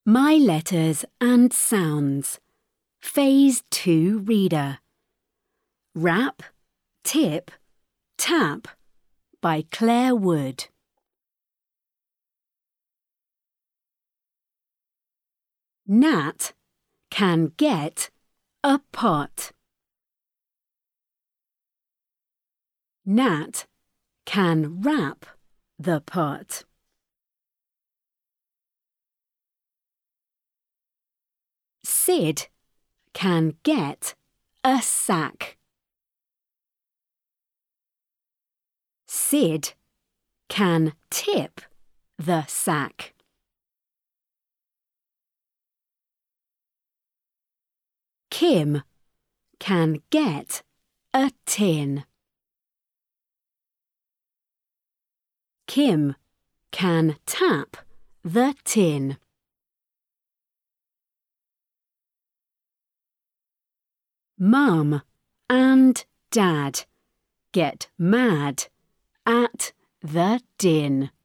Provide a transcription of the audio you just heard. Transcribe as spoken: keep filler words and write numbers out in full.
My Letters and Sounds. Phase two Reader. Rap, Tip, Tap by Claire Wood. Nat can get a pot. Nat can wrap the pot. Sid can get a sack. Sid can tip the sack. Kim can get a tin. Kim can tap the tin. Mum and Dad get mad at the din.